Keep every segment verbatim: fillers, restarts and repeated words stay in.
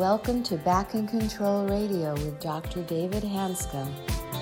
welcome to Back in Control Radio with Doctor David Hanscom.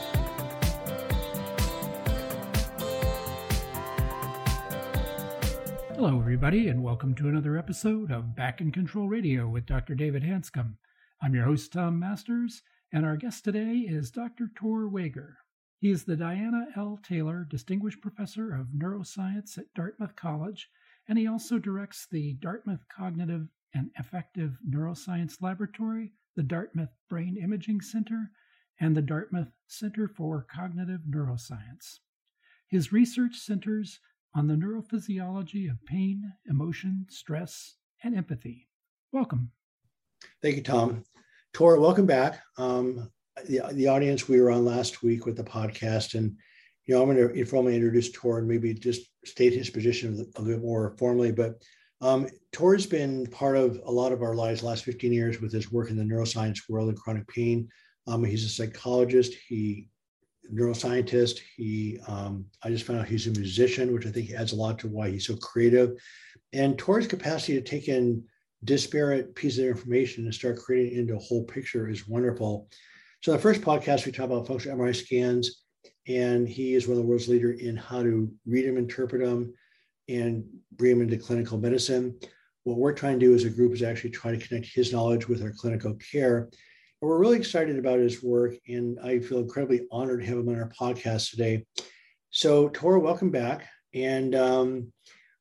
Hello, everybody, and welcome to another episode of Back in Control Radio with Doctor David Hanscom. I'm your host, Tom Masters, and our guest today is Doctor Tor Wager. He is the Diana L. Taylor Distinguished Professor of Neuroscience at Dartmouth College, and he also directs the Dartmouth Cognitive and Affective Neuroscience Laboratory, the Dartmouth Brain Imaging Center, and the Dartmouth Center for Cognitive Neuroscience. His research centers on the neurophysiology of pain, emotion, stress, and empathy. Welcome. Thank you, Tom. Tor, welcome back. Um, the, the audience, we were on last week with the podcast, and you know, I'm going to informally introduce Tor and maybe just state his position a little bit more formally. But um, Tor's been part of a lot of our lives the last fifteen years with his work in the neuroscience world and chronic pain. Um, he's a psychologist. He neuroscientist. He, um, I just found out he's a musician, which I think adds a lot to why he's so creative. And Tor's capacity to take in disparate pieces of information and start creating it into a whole picture is wonderful. So the first podcast, we talk about functional M R I scans, and he is one of the world's leader in how to read them, interpret them, and bring them into clinical medicine. What we're trying to do as a group is actually try to connect his knowledge with our clinical care. And we're really excited about his work, and I feel incredibly honored to have him on our podcast today. So, Tor, welcome back. And um,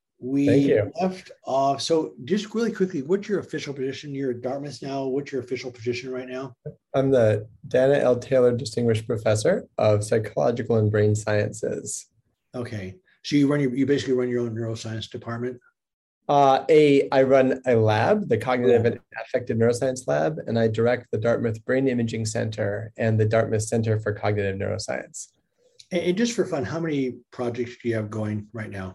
we left off. So, just really quickly, what's your official position? You're at Dartmouth now. What's your official position right now? I'm the Diana L. Taylor Distinguished Professor of Psychological and Brain Sciences. Okay, so you run your, you basically run your own neuroscience department. Uh, a, I run a lab, the Cognitive and Affective Neuroscience Lab, and I direct the Dartmouth Brain Imaging Center and the Dartmouth Center for Cognitive Neuroscience. And, and just for fun, how many projects do you have going right now?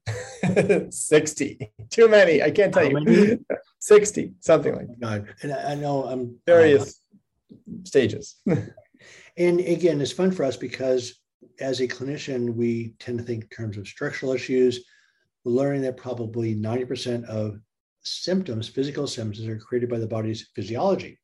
sixty. Too many. I can't tell how you. Many? sixty, something like that. God. And I, I know I'm various uh, stages. And again, it's fun for us because as a clinician, we tend to think in terms of structural issues. We're learning that probably ninety percent of symptoms, physical symptoms, are created by the body's physiology.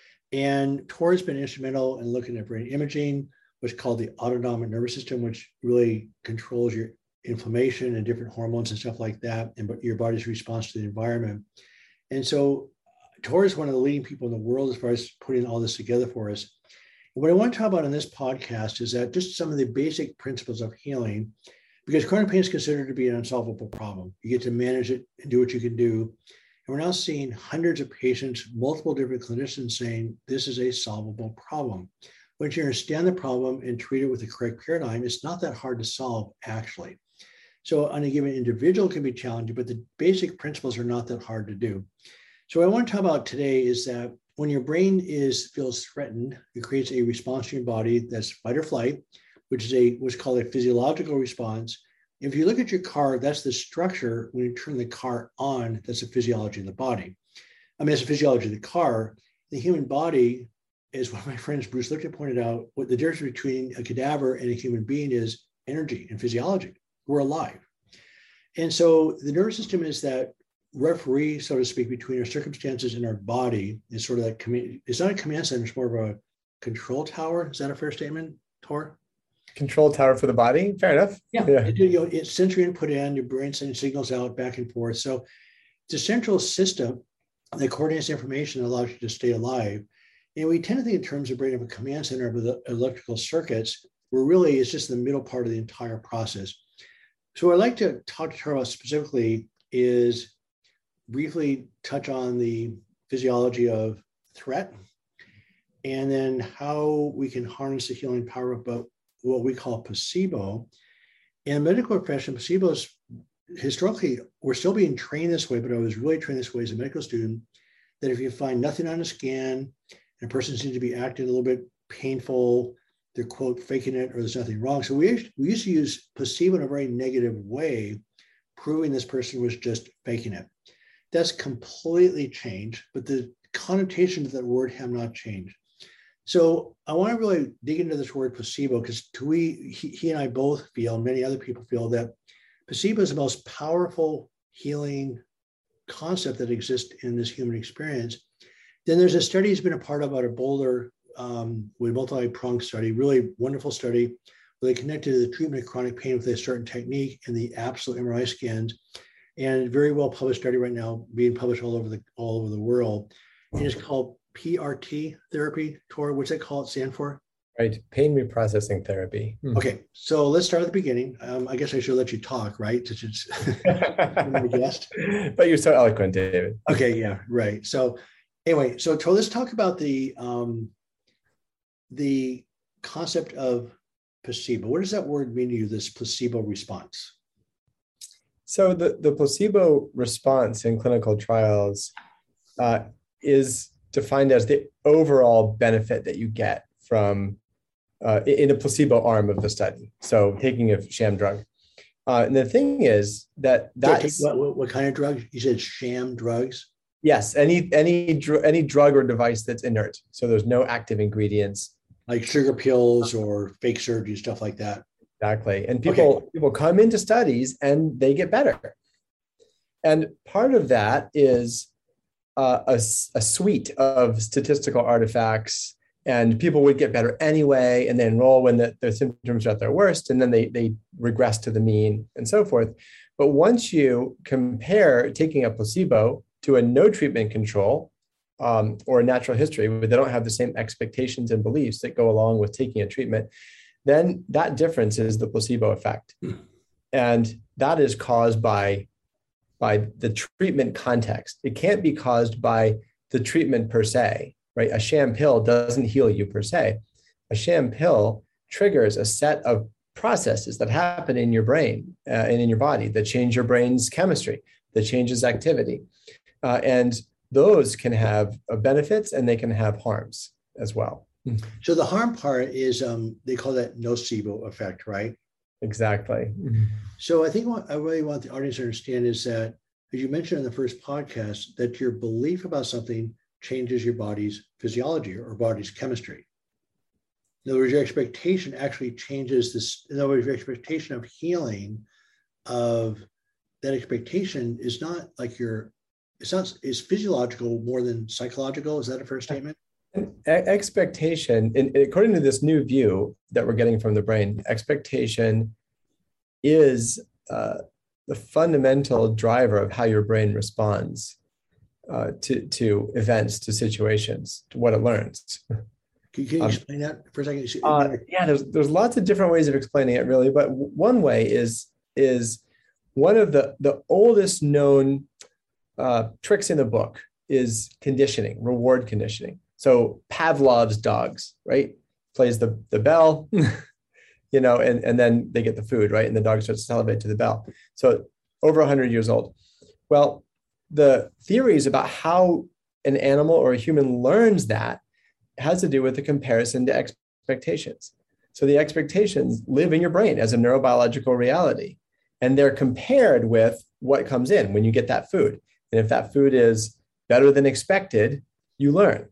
And Tor has been instrumental in looking at brain imaging, what's called the autonomic nervous system, which really controls your inflammation and different hormones and stuff like that, and your body's response to the environment. And so Tor is one of the leading people in the world as far as putting all this together for us. And what I want to talk about in this podcast is that just some of the basic principles of healing, because chronic pain is considered to be an unsolvable problem. You get to manage it and do what you can do. And we're now seeing hundreds of patients, multiple different clinicians saying this is a solvable problem. Once you understand the problem and treat it with the correct paradigm, it's not that hard to solve, actually. So on a given individual, it can be challenging, but the basic principles are not that hard to do. So what I want to talk about today is that when your brain is feels threatened, it creates a response to your body that's fight or flight, which is a what's called a physiological response. If you look at your car, that's the structure. When you turn the car on, that's the physiology of the body. I mean, it's the physiology of the car. The human body, as one of my friends, Bruce Lipton, pointed out, what the difference between a cadaver and a human being is energy and physiology. We're alive. And so the nervous system is that referee, so to speak, between our circumstances and our body. It's sort of that, command, it's not a command center, it's more of a control tower. Is that a fair statement, Tor? Control tower for the body. Fair enough. Yeah. yeah. It, you know, it's sensory input in, your brain sending signals out back and forth. So it's a central system that coordinates information that allows you to stay alive. And we tend to think in terms of brain of a command center of the electrical circuits, where really it's just the middle part of the entire process. So what I'd like to talk to her about specifically is briefly touch on the physiology of threat, and then how we can harness the healing power of what we call placebo. In the medical profession, placebo is historically, we're still being trained this way, but I was really trained this way as a medical student, that if you find nothing on a scan and a person seems to be acting a little bit painful, they're, quote, faking it, or there's nothing wrong. So we, we used to use placebo in a very negative way, proving this person was just faking it. That's completely changed, but the connotations of that word have not changed. So I want to really dig into this word placebo, because we, he, he and I both feel, and many other people feel, that placebo is the most powerful healing concept that exists in this human experience. Then there's a study he's been a part of out of Boulder um, with multi-pronged study, really wonderful study, where they connected the treatment of chronic pain with a certain technique and the absolute M R I scans. And very well published study right now, being published all over the all over the world. And it's called P R T therapy. Tor, what's that called stand for? Right, pain reprocessing therapy. Hmm. Okay, so let's start at the beginning. Um, I guess I should let you talk, right? Since it's my guest. But you're so eloquent, David. Okay, yeah, right. So anyway, so Tor, let's talk about the um, the concept of placebo. What does that word mean to you? This placebo response. So the, the placebo response in clinical trials uh, is defined as the overall benefit that you get from uh, in a placebo arm of the study. So taking a sham drug. Uh, and the thing is that that's what, what, what kind of drug? You said sham drugs? Yes, any any dr- any drug or device that's inert. So there's no active ingredients. Like sugar pills or fake surgery, stuff like that. Exactly. And people, okay. people come into studies and they get better. And part of that is uh, a, a suite of statistical artifacts, and people would get better anyway, and they enroll when the, their symptoms are at their worst, and then they, they regress to the mean and so forth. But once you compare taking a placebo to a no treatment control um, or a natural history, where they don't have the same expectations and beliefs that go along with taking a treatment, then that difference is the placebo effect. Hmm. And that is caused by, by the treatment context. It can't be caused by the treatment per se, right? A sham pill doesn't heal you per se. A sham pill triggers a set of processes that happen in your brain uh, and in your body that change your brain's chemistry, that changes activity. Uh, and those can have uh, benefits and they can have harms as well. So the harm part is, um, they call that nocebo effect, right? Exactly. So I think what I really want the audience to understand is that, as you mentioned in the first podcast, that your belief about something changes your body's physiology or body's chemistry. In other words, your expectation actually changes this. In other words, your expectation of healing, of that expectation is not like your, it's not, is physiological more than psychological. Is that a fair statement? Expectation, and according to this new view that we're getting from the brain, expectation is uh, the fundamental driver of how your brain responds uh, to, to events, to situations, to what it learns. Can, can you um, explain that for a second? Uh, yeah, there's there's lots of different ways of explaining it, really. But one way is is one of the the oldest known uh, tricks in the book is conditioning, reward conditioning. So Pavlov's dogs, right? Plays the, the bell, you know, and, and then they get the food, right? And the dog starts to salivate to the bell. So over one hundred years old. Well, the theories about how an animal or a human learns that has to do with the comparison to expectations. So the expectations live in your brain as a neurobiological reality, and they're compared with what comes in when you get that food. And if that food is better than expected, you learn.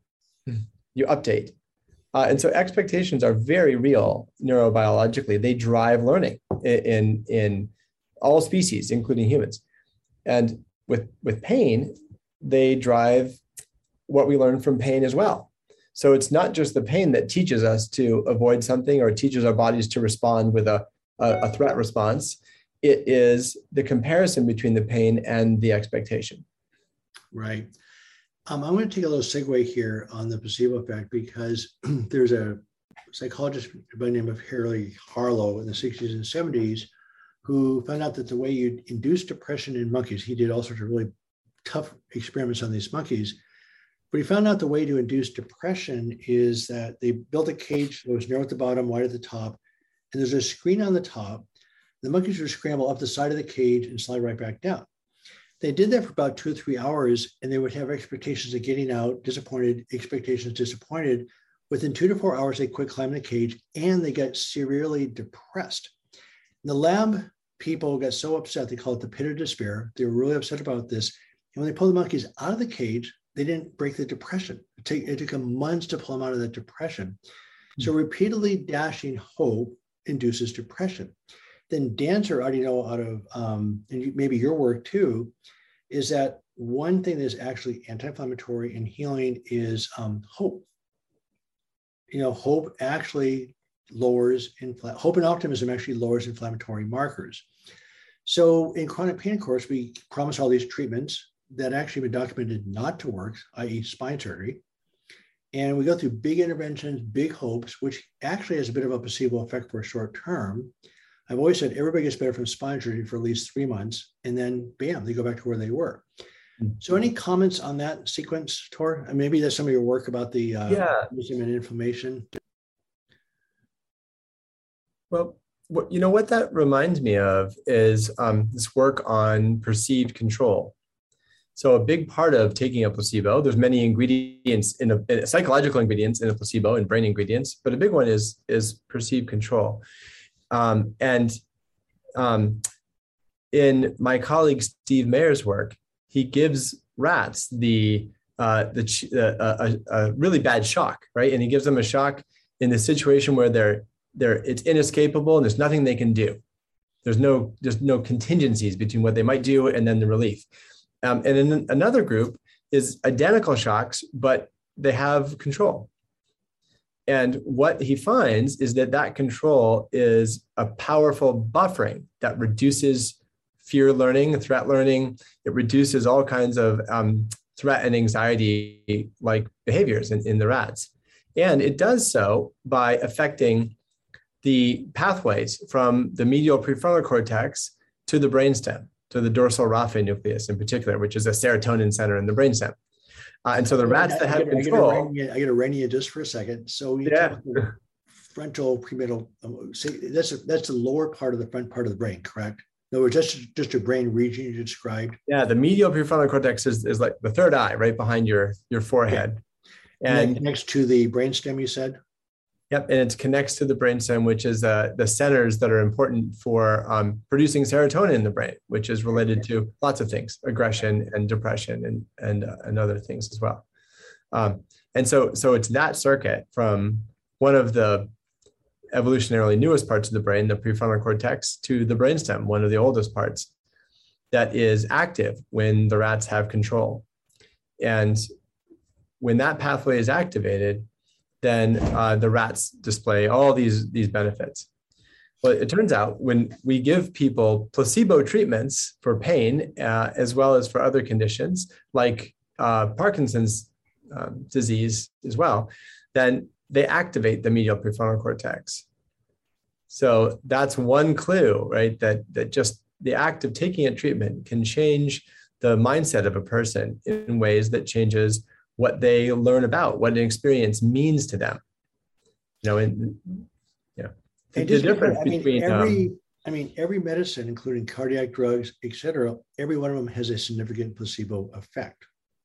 You update. Uh, and so expectations are very real neurobiologically. They drive learning in, in, in all species, including humans. And with, with pain, they drive what we learn from pain as well. So it's not just the pain that teaches us to avoid something or teaches our bodies to respond with a, a, a threat response. It is the comparison between the pain and the expectation. Right. Um, I'm going to take a little segue here on the placebo effect, because there's a psychologist by the name of Harry Harlow in the sixties and seventies who found out that the way you induce depression in monkeys, he did all sorts of really tough experiments on these monkeys, but he found out the way to induce depression is that they built a cage that was narrow at the bottom, wide at the top, and there's a screen on the top. The monkeys would scramble up the side of the cage and slide right back down. They did that for about two or three hours, and they would have expectations of getting out, disappointed, expectations disappointed. Within two to four hours, they quit climbing the cage, and they got severely depressed. And the lab people got so upset, they call it the pit of despair. They were really upset about this. And when they pulled the monkeys out of the cage, they didn't break the depression. It, take, it took them months to pull them out of that depression. Mm-hmm. So repeatedly dashing hope induces depression. Then Dancer, I already know out of, um, and maybe your work too, is that one thing that's actually anti-inflammatory and healing is um, hope. You know, hope actually lowers, infl- hope and optimism actually lowers inflammatory markers. So in chronic pain, of course, we promise all these treatments that actually have been documented not to work, that is spine surgery. And we go through big interventions, big hopes, which actually has a bit of a placebo effect for a short term. I've always said everybody gets better from spine surgery for at least three months, and then bam, they go back to where they were. Mm-hmm. So any comments on that sequence, Tor? And maybe that's some of your work about the uh, yeah. mechanism and inflammation. Well, what, you know, what that reminds me of is um, this work on perceived control. So a big part of taking a placebo, there's many ingredients in a, in a psychological ingredients in a placebo and brain ingredients, but a big one is, is perceived control. Um, and um, in my colleague Steve Mayer's work, he gives rats the, uh, the uh, a, a really bad shock, right? And he gives them a shock in the situation where they're, they're it's inescapable and there's nothing they can do. There's no, there's no contingencies between what they might do and then the relief. Um, and then another group is identical shocks, but they have control. And what he finds is that that control is a powerful buffering that reduces fear learning, threat learning. It reduces all kinds of um, threat and anxiety-like behaviors in, in the rats. And it does so by affecting the pathways from the medial prefrontal cortex to the brainstem, to the dorsal raphe nucleus in particular, which is a serotonin center in the brainstem. Uh, and so the rats that have control. I got to rein you just for a second. So you yeah. talk about frontal premedial. Um, say that's a, that's the lower part of the front part of the brain, correct? In other words, that's just a brain region you described. Yeah, the medial prefrontal cortex is, is like the third eye, right behind your your forehead, okay. and, and next to the brainstem, you said. Yep, and it connects to the brainstem, which is uh, the centers that are important for um, producing serotonin in the brain, which is related to lots of things, aggression and depression and and, uh, and other things as well. Um, and so, so it's that circuit from one of the evolutionarily newest parts of the brain, the prefrontal cortex, to the brainstem, one of the oldest parts, that is active when the rats have control. And when that pathway is activated, then uh, the rats display all these, these benefits. Well, it turns out when we give people placebo treatments for pain, uh, as well as for other conditions like uh, Parkinson's um, disease as well, then they activate the medial prefrontal cortex. So that's one clue, right? That, that just the act of taking a treatment can change the mindset of a person in ways that changes what they learn about, what an experience means to them. You know, and you know, the, the difference I mean, between every, um, I mean, every medicine, including cardiac drugs, et cetera, every one of them has a significant placebo effect.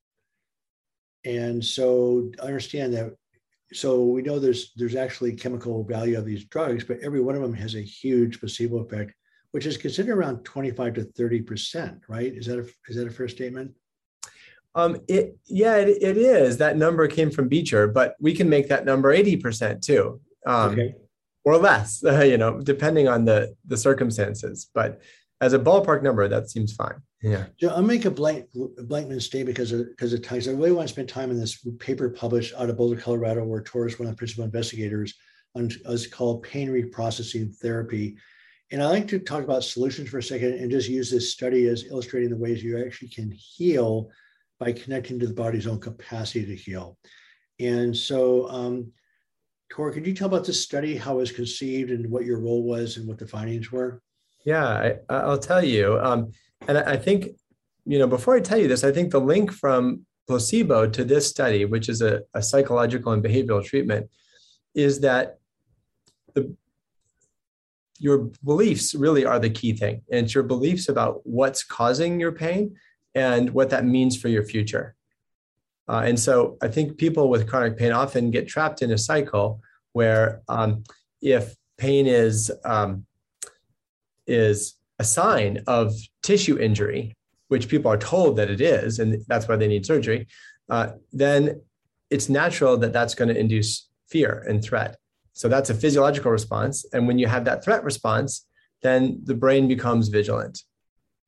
And so I understand that. So we know there's there's actually chemical value of these drugs, but every one of them has a huge placebo effect, which is considered around twenty-five to thirty percent, right? Is that a, is that a fair statement? Um, it, yeah, it, it is. That number came from Beecher, but we can make that number eighty percent too, um, okay. or less, uh, you know, depending on the, the circumstances. But as a ballpark number, that seems fine. Yeah. So I'll make a blank a blank statement because of, because of time. So I really want to spend time in this paper published out of Boulder, Colorado, where Tor is one of the principal investigators on what's called pain reprocessing therapy. And I like to talk about solutions for a second and just use this study as illustrating the ways you actually can heal by connecting to the body's own capacity to heal. And so, um, Tor, could you tell about this study, how it was conceived and what your role was and what the findings were? Yeah, I, I'll tell you. Um, and I think, you know, before I tell you this, I think the link from placebo to this study, which is a, a psychological and behavioral treatment, is that the your beliefs really are the key thing. And it's your beliefs about what's causing your pain and what that means for your future. Uh, and so I think people with chronic pain often get trapped in a cycle where um, if pain is, um, is a sign of tissue injury, which people are told that it is, and that's why they need surgery, uh, then it's natural that that's going to induce fear and threat. So that's a physiological response. And when you have that threat response, then the brain becomes vigilant.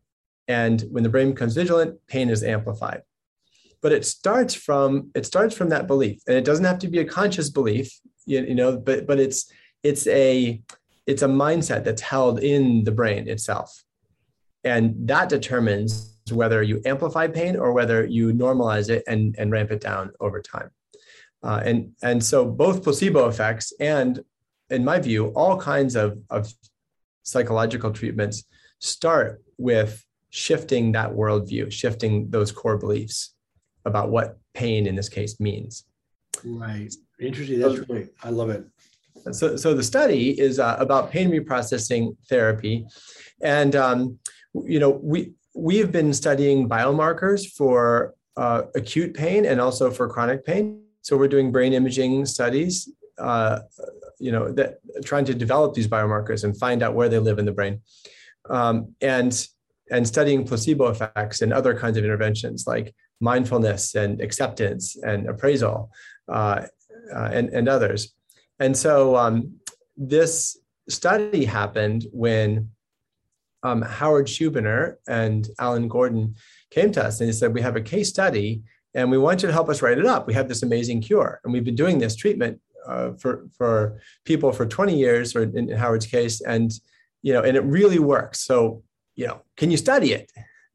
And when the brain becomes vigilant, pain is amplified. But it starts from it starts from that belief, and it doesn't have to be a conscious belief, you, you know. But but it's it's a it's a mindset that's held in the brain itself, and that determines whether you amplify pain or whether you normalize it and and ramp it down over time. Uh, and and so both placebo effects and, in my view, all kinds of of psychological treatments start with shifting that worldview, shifting those core beliefs about what pain in this case means. Right. Interesting. That's really, I love it. So, so the study is uh, about pain reprocessing therapy. And, um, you know, we, we have been studying biomarkers for uh, acute pain and also for chronic pain. So we're doing brain imaging studies, uh, you know, that trying to develop these biomarkers and find out where they live in the brain. Um, and, and studying placebo effects and other kinds of interventions like mindfulness and acceptance and appraisal uh, uh, and, and others. And so um, this study happened when um, Howard Schubiner and Alan Gordon came to us and they said, we have a case study and we want you to help us write it up. We have this amazing cure. And we've been doing this treatment uh, for, for people for twenty years, or in Howard's case, and, you know, and it really works. So, you know, can you study it?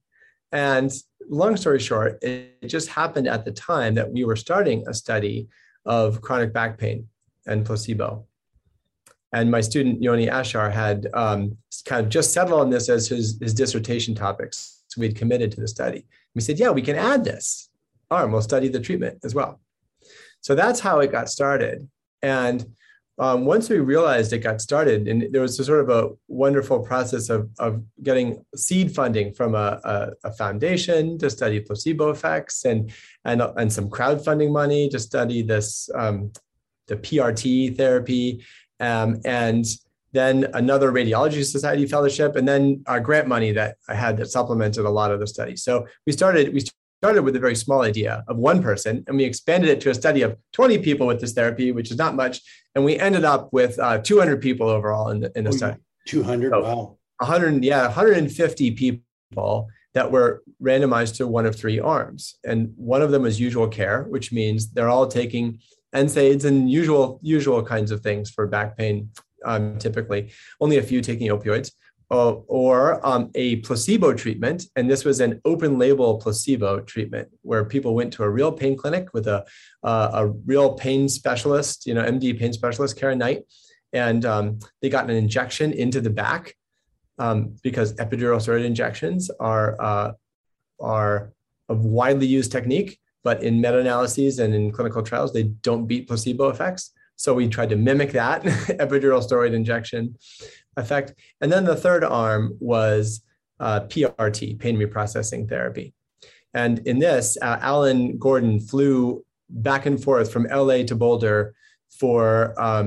And long story short, it just happened at the time that we were starting a study of chronic back pain and placebo. And my student, Yoni Ashar, had um, kind of just settled on this as his, his dissertation topics. So we'd committed to the study. We said, yeah, we can add this arm. We'll study the treatment as well. So that's how it got started. And Um, once we realized it got started, and there was a sort of a wonderful process of, of getting seed funding from a, a, a foundation to study placebo effects, and and and some crowdfunding money to study this um, the P R T therapy, um, and then another radiology society fellowship, and then our grant money that I had that supplemented a lot of the study. So we started we. started with a very small idea of one person, and we expanded it to a study of twenty people with this therapy, which is not much. And we ended up with uh, two hundred people overall in the, in the study. two hundred, so wow. one hundred, yeah, one hundred fifty people that were randomized to one of three arms. And one of them was usual care, which means they're all taking N SAIDs and usual, usual kinds of things for back pain, um, typically. Only a few taking opioids. Uh, or um, a placebo treatment. And this was an open label placebo treatment where people went to a real pain clinic with a, uh, a real pain specialist, you know, M D pain specialist, Karen Knight. And um, they got an injection into the back um, because epidural steroid injections are, uh, are a widely used technique, but in meta-analyses and in clinical trials, they don't beat placebo effects. So we tried to mimic that epidural steroid injection effect. And then the third arm was uh, P R T, pain reprocessing therapy. And in this, uh, Alan Gordon flew back and forth from L A to Boulder for, um,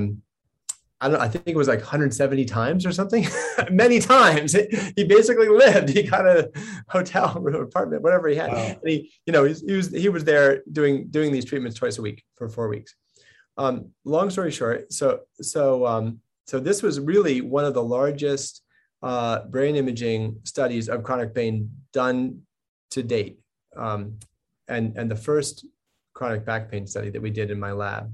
I don't know, I think it was like one hundred seventy times or something, many times. He basically lived, he got a hotel room, apartment, whatever he had. Wow. And he, you know, he, he was he was there doing, doing these treatments twice a week for four weeks. Um, long story short, so, so, um, So this was really one of the largest uh, brain imaging studies of chronic pain done to date, um, and, and the first chronic back pain study that we did in my lab.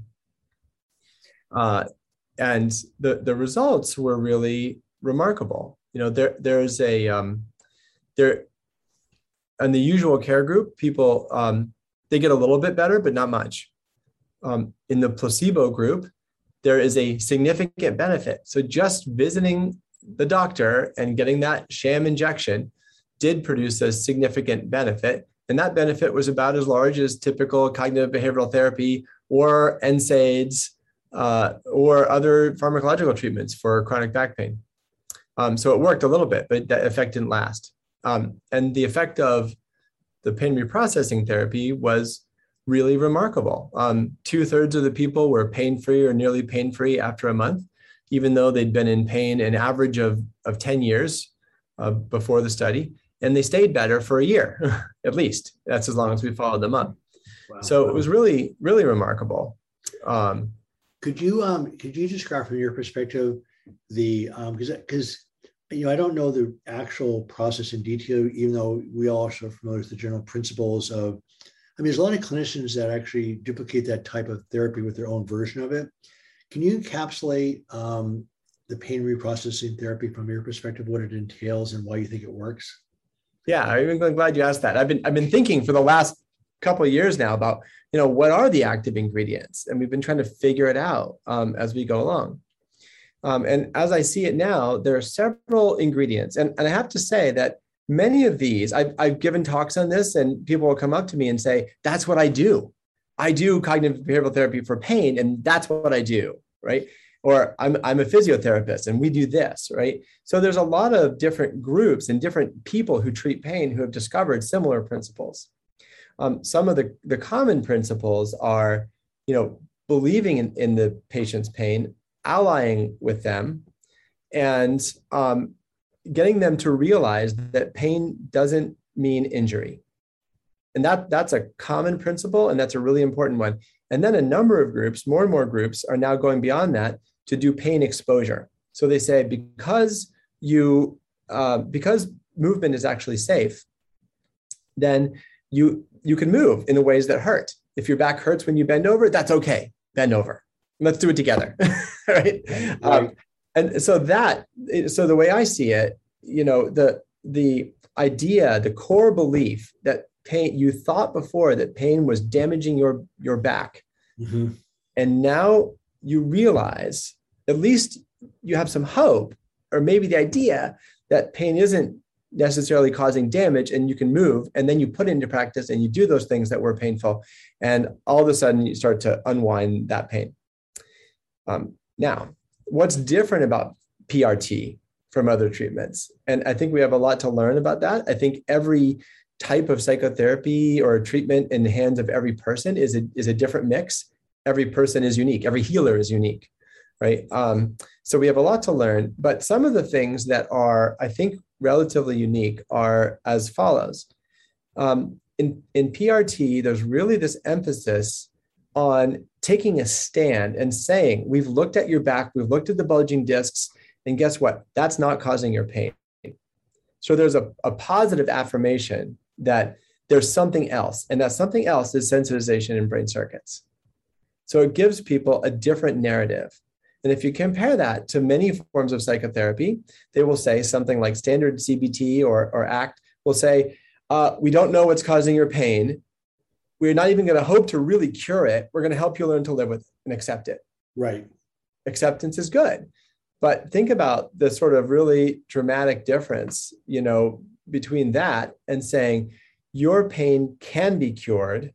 Uh, and the, the results were really remarkable. You know, there there's a, um, there, in the usual care group, people, um, they get a little bit better, but not much. Um, in the placebo group, there is a significant benefit. So just visiting the doctor and getting that sham injection did produce a significant benefit. And that benefit was about as large as typical cognitive behavioral therapy or N SAIDs uh, or other pharmacological treatments for chronic back pain. Um, so it worked a little bit, but that effect didn't last. Um, and the effect of the pain reprocessing therapy was really remarkable. Um, two thirds of the people were pain-free or nearly pain-free after a month, even though they'd been in pain an average of, of ten years uh, before the study. And they stayed better for a year, at least. That's as long as we followed them up. Wow. So it was really, really remarkable. Um, could you um, could you describe from your perspective the, because um, because you know, I don't know the actual process in detail, even though we all are sort of familiar with the general principles of, I mean, there's a lot of clinicians that actually duplicate that type of therapy with their own version of it. Can you encapsulate um, the pain reprocessing therapy from your perspective, what it entails and why you think it works? Yeah, I'm glad you asked that. I've been I've been thinking for the last couple of years now about, you know, what are the active ingredients? And we've been trying to figure it out um, as we go along. Um, and as I see it now, there are several ingredients. And, and I have to say that many of these, I've, I've given talks on this, and people will come up to me and say, that's what I do. I do cognitive behavioral therapy for pain, and that's what I do, right? Or I'm, I'm a physiotherapist, and we do this, right? So there's a lot of different groups and different people who treat pain who have discovered similar principles. Um, some of the, the common principles are, you know, believing in, in the patient's pain, allying with them, and um, getting them to realize that pain doesn't mean injury. And that, that's a common principle, and that's a really important one. And then a number of groups, more and more groups, are now going beyond that to do pain exposure. So they say, because you, uh, because movement is actually safe, then you, you can move in the ways that hurt. If your back hurts when you bend over, that's okay, bend over. Let's do it together, right? right. Um, and so that, so the way I see it, you know, the the idea, the core belief that pain, you thought before that pain was damaging your your back, mm-hmm. and now you realize, at least you have some hope, or maybe the idea that pain isn't necessarily causing damage, and you can move, and then you put it into practice and you do those things that were painful, and all of a sudden you start to unwind that pain. Um, now, what's different about P R T from other treatments? And I think we have a lot to learn about that. I think every type of psychotherapy or treatment in the hands of every person is a, is a different mix. Every person is unique. Every healer is unique, right? Um, so we have a lot to learn, but some of the things that are, I think, relatively unique are as follows. Um, in, in P R T, there's really this emphasis on taking a stand and saying, we've looked at your back, we've looked at the bulging discs, and guess what? That's not causing your pain. So there's a, a positive affirmation that there's something else, and that something else is sensitization in brain circuits. So it gives people a different narrative. And if you compare that to many forms of psychotherapy, they will say something like standard C B T or, or ACT will say, uh, we don't know what's causing your pain. We're not even going to hope to really cure it. We're going to help you learn to live with and accept it. Right. Acceptance is good. But think about the sort of really dramatic difference, you know, between that and saying your pain can be cured,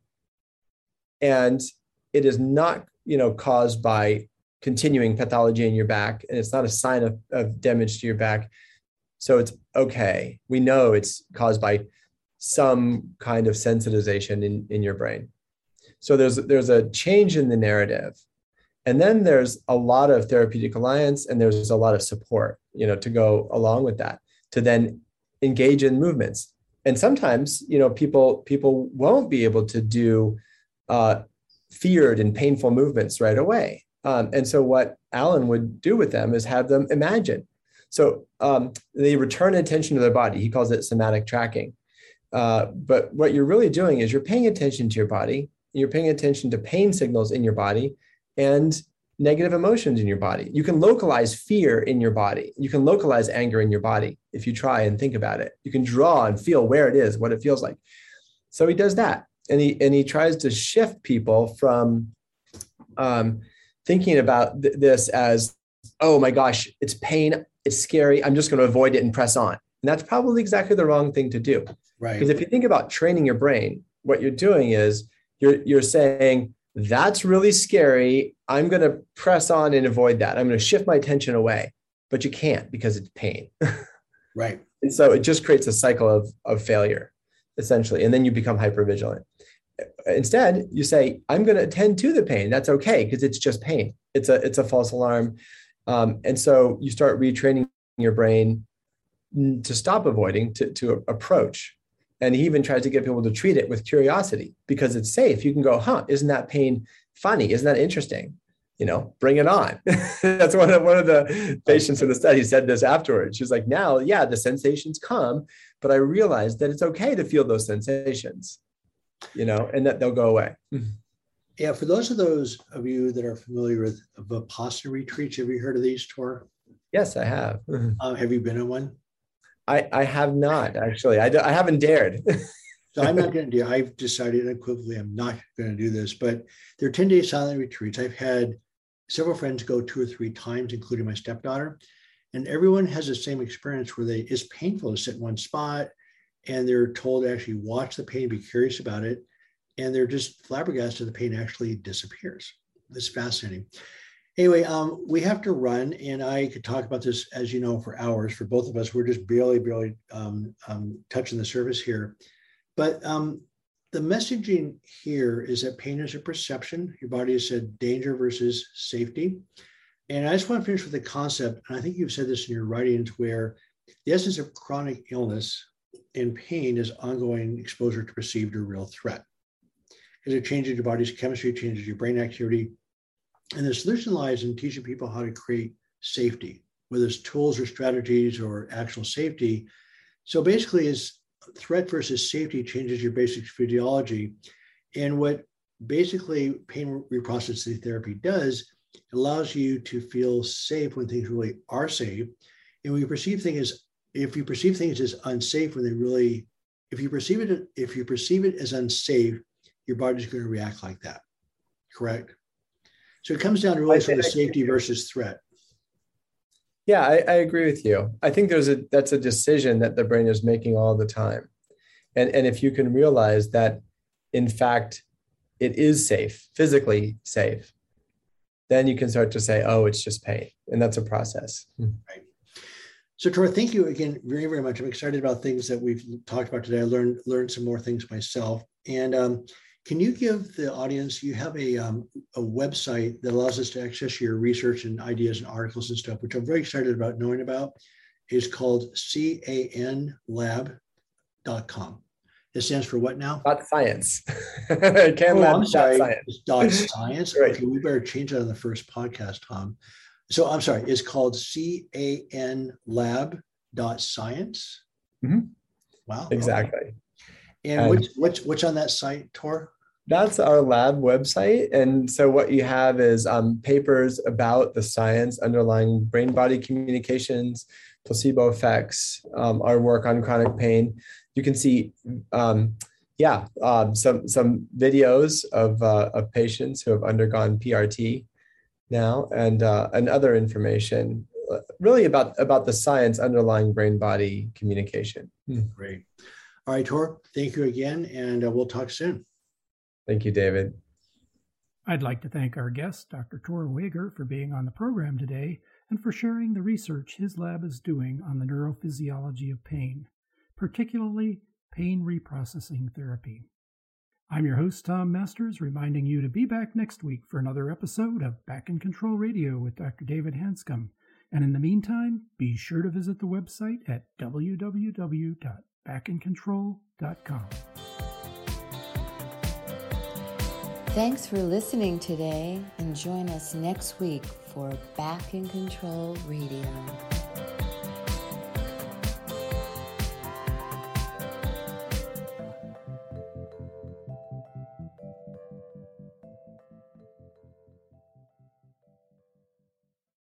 and it is not, you know, caused by continuing pathology in your back, and it's not a sign of, of damage to your back. So it's okay. We know it's caused by some kind of sensitization in, in your brain. So there's, there's a change in the narrative. And then there's a lot of therapeutic alliance, and there's a lot of support, you know, to go along with that, to then engage in movements. And sometimes, you know, people, people won't be able to do uh, feared and painful movements right away. Um, and so what Alan would do with them is have them imagine. So um, they return attention to their body. He calls it somatic tracking. Uh, but what you're really doing is you're paying attention to your body. You're paying attention to pain signals in your body and negative emotions in your body. You can localize fear in your body. You can localize anger in your body if you try and think about it. You can draw and feel where it is, what it feels like. So he does that. And he, and he tries to shift people from um, thinking about th- this as, oh my gosh, it's pain, it's scary, I'm just going to avoid it and press on. And that's probably exactly the wrong thing to do. Right. Because if you think about training your brain, what you're doing is you're, you're saying, that's really scary, I'm going to press on and avoid that. I'm going to shift my attention away, but you can't because it's pain. Right. And so it just creates a cycle of, of failure, essentially. And then you become hypervigilant. Instead, you say, I'm going to attend to the pain. That's okay, because it's just pain. It's a, it's a false alarm. Um, and so you start retraining your brain to stop avoiding, to, to approach. And he even tries to get people to treat it with curiosity because it's safe. You can go, huh, isn't that pain funny? Isn't that interesting? you know, bring it on. That's one of one of the patients in the study said this afterwards. She was like, now, yeah, the sensations come, but I realized that it's okay to feel those sensations, you know, and that they'll go away. Yeah, for those of those of you that are familiar with Vipassana retreats, have you heard of these, Tor? Yes, I have. Uh, have you been on one? I, I have not, actually. I, do, I haven't dared. So I'm not going to do, I've decided unequivocally I'm not going to do this, but they're ten-day silent retreats. I've had several friends go two or three times, including my stepdaughter, and everyone has the same experience where they, it's painful to sit in one spot, and they're told to actually watch the pain, be curious about it, and they're just flabbergasted the pain actually disappears. It's fascinating. Anyway, um, we have to run, and I could talk about this, as you know, for hours. For both of us, we're just barely, barely um, um, touching the surface here. But um, the messaging here is that pain is a perception. Your body has said danger versus safety. And I just want to finish with the concept, and I think you've said this in your writings, where the essence of chronic illness and pain is ongoing exposure to perceived or real threat. Because it changes your body's chemistry, it changes your brain activity. And the solution lies in teaching people how to create safety, whether it's tools or strategies or actual safety. So basically, is threat versus safety changes your basic physiology. And what basically pain reprocessing therapy does, it allows you to feel safe when things really are safe. And we perceive things as, if you perceive things as unsafe when they really, if you perceive it, if you perceive it as unsafe, your body's going to react like that. Correct? So it comes down to really sort of safety versus threat. Yeah, I, I agree with you. I think there's a that's a decision that the brain is making all the time. And, and if you can realize that, in fact, it is safe, physically safe, then you can start to say, oh, it's just pain. And that's a process. Right. So Tor, thank you again very, very much. I'm excited about things that we've talked about today. I learned, learned some more things myself. And um, can you give the audience, you have a, um, a website that allows us to access your research and ideas and articles and stuff, which I'm very excited about knowing about. It's called can lab dot com. It stands for what now? Dot science. can oh, lab I'm sorry. Dot science. It's dot science. Right. Okay, we better change that on the first podcast, Tom. So I'm sorry, it's called can lab dot science. Mm-hmm. Wow. Exactly. Okay. And, and what's, what's, what's on that site, Tor? That's our lab website. And so what you have is um, papers about the science underlying brain-body communications, placebo effects, um, our work on chronic pain. You can see, um, yeah, uh, some some videos of, uh, of patients who have undergone P R T now, and uh, and other information really about, about the science underlying brain-body communication. Great. All right, Tor, thank you again, and uh, we'll talk soon. Thank you, David. I'd like to thank our guest, Doctor Tor Wager, for being on the program today and for sharing the research his lab is doing on the neurophysiology of pain, particularly pain reprocessing therapy. I'm your host, Tom Masters, reminding you to be back next week for another episode of Back in Control Radio with Doctor David Hanscom. And in the meantime, be sure to visit the website at w w w dot back in control dot com. Thanks for listening today, and join us next week for Back in Control Radio.